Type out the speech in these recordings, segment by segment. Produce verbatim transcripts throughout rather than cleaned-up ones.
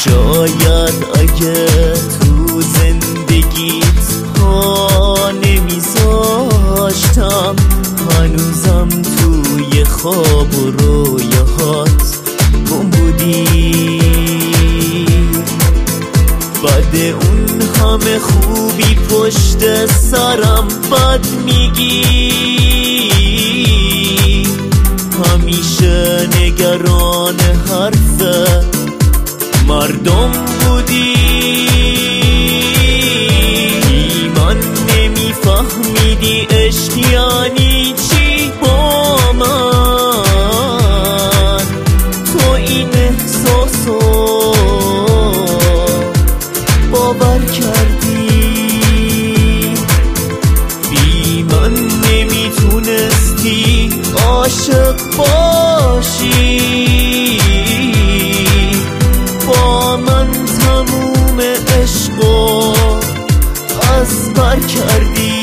شاید اگه تو زندگیت پا نمیذاشتم هنوزم توی خواب و رویاهات گم بودی. بعد اون همه خوبی پشت سرم بد میگی، همیشه نگران حرف مردم بودی. من نمیفهمیدی عشق یعنی چی با من، تو این احساسو باور کردی. بی من نمیتونستی عاشق باشی، با من تموم عشقو از بر کردی.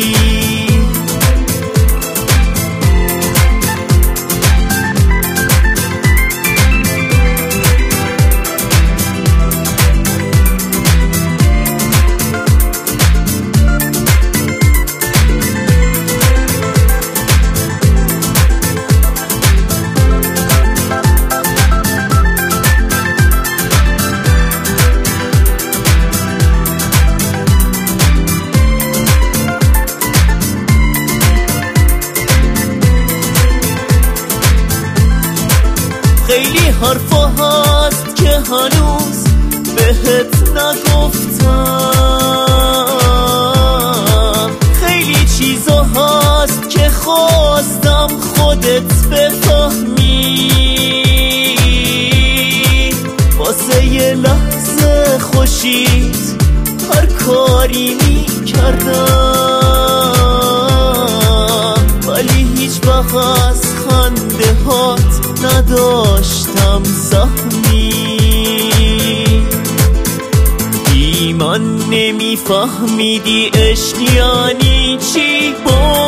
خیلی حرفا هست که هنوز بهت نگفتم، خیلی چیزا هست که خواستم خودت بفهمی. واسه یه لحظه خوشید هر کاری می کردم، ولی هیچ وقت از خنده هات نداشتم سهمی. بی من نمیفهمیدی عشق یعنی چی با